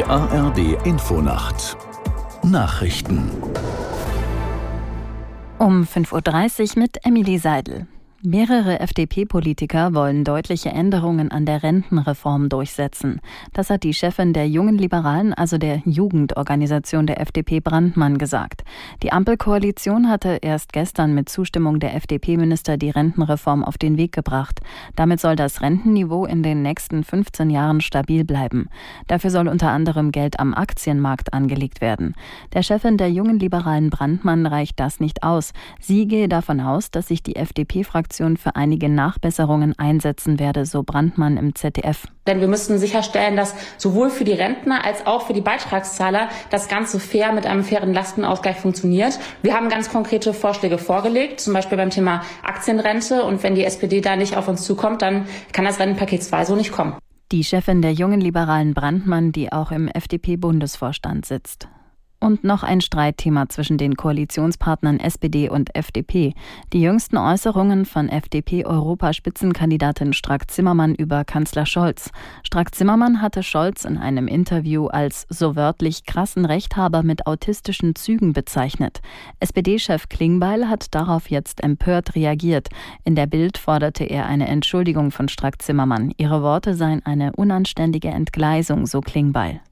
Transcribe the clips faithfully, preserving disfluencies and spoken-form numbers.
A R D Infonacht Nachrichten um fünf Uhr dreißig mit Emily Seidel. Mehrere F D P-Politiker wollen deutliche Änderungen an der Rentenreform durchsetzen. Das hat die Chefin der Jungen Liberalen, also der Jugendorganisation der F D P, Brandmann, gesagt. Die Ampelkoalition hatte erst gestern mit Zustimmung der F D P-Minister die Rentenreform auf den Weg gebracht. Damit soll das Rentenniveau in den nächsten fünfzehn Jahren stabil bleiben. Dafür soll unter anderem Geld am Aktienmarkt angelegt werden. Der Chefin der Jungen Liberalen, Brandmann, reicht das nicht aus. Sie gehe davon aus, dass sich die F D P-Fraktion für einige Nachbesserungen einsetzen werde, so Brandmann im Z D F. Denn wir müssen sicherstellen, dass sowohl für die Rentner als auch für die Beitragszahler das Ganze fair mit einem fairen Lastenausgleich funktioniert. Wir haben ganz konkrete Vorschläge vorgelegt, zum Beispiel beim Thema Aktienrente. Und wenn die S P D da nicht auf uns zukommt, dann kann das Rentenpaket zwei so nicht kommen. Die Chefin der Jungen Liberalen, Brandmann, die auch im F D P-Bundesvorstand sitzt. Und noch ein Streitthema zwischen den Koalitionspartnern S P D und F D P. Die jüngsten Äußerungen von F D P-Europaspitzenkandidatin Strack-Zimmermann über Kanzler Scholz. Strack-Zimmermann hatte Scholz in einem Interview als so wörtlich krassen Rechthaber mit autistischen Zügen bezeichnet. S P D-Chef Klingbeil hat darauf jetzt empört reagiert. In der Bild forderte er eine Entschuldigung von Strack-Zimmermann. Ihre Worte seien eine unanständige Entgleisung, so Klingbeil.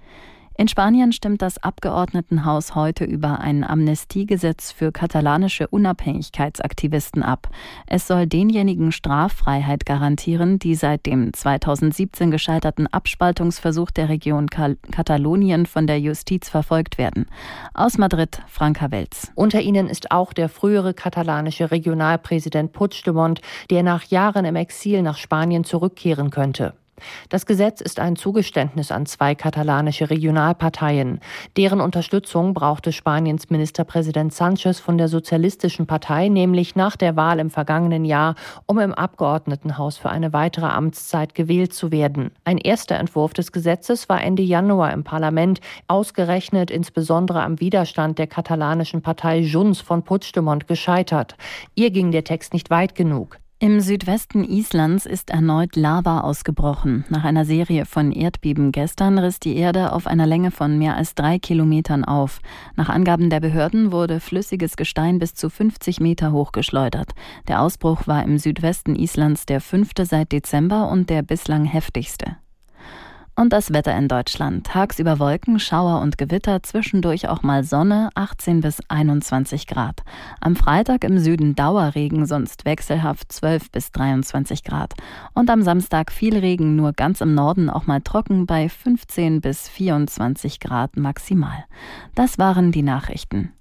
In Spanien stimmt das Abgeordnetenhaus heute über ein Amnestiegesetz für katalanische Unabhängigkeitsaktivisten ab. Es soll denjenigen Straffreiheit garantieren, die seit dem zweitausendsiebzehn gescheiterten Abspaltungsversuch der Region Kal- Katalonien von der Justiz verfolgt werden. Aus Madrid, Franka Welz. Unter ihnen ist auch der frühere katalanische Regionalpräsident Puigdemont, der nach Jahren im Exil nach Spanien zurückkehren könnte. Das Gesetz ist ein Zugeständnis an zwei katalanische Regionalparteien. Deren Unterstützung brauchte Spaniens Ministerpräsident Sánchez von der Sozialistischen Partei nämlich nach der Wahl im vergangenen Jahr, um im Abgeordnetenhaus für eine weitere Amtszeit gewählt zu werden. Ein erster Entwurf des Gesetzes war Ende Januar im Parlament, ausgerechnet insbesondere am Widerstand der katalanischen Partei Junts von Puigdemont gescheitert. Ihr ging der Text nicht weit genug. Im Südwesten Islands ist erneut Lava ausgebrochen. Nach einer Serie von Erdbeben gestern riss die Erde auf einer Länge von mehr als drei Kilometern auf. Nach Angaben der Behörden wurde flüssiges Gestein bis zu fünfzig Meter hoch geschleudert. Der Ausbruch war im Südwesten Islands der fünfte seit Dezember und der bislang heftigste. Und das Wetter in Deutschland. Tagsüber Wolken, Schauer und Gewitter, zwischendurch auch mal Sonne, achtzehn bis einundzwanzig Grad. Am Freitag im Süden Dauerregen, sonst wechselhaft zwölf bis dreiundzwanzig Grad. Und am Samstag viel Regen, nur ganz im Norden auch mal trocken bei fünfzehn bis vierundzwanzig Grad maximal. Das waren die Nachrichten.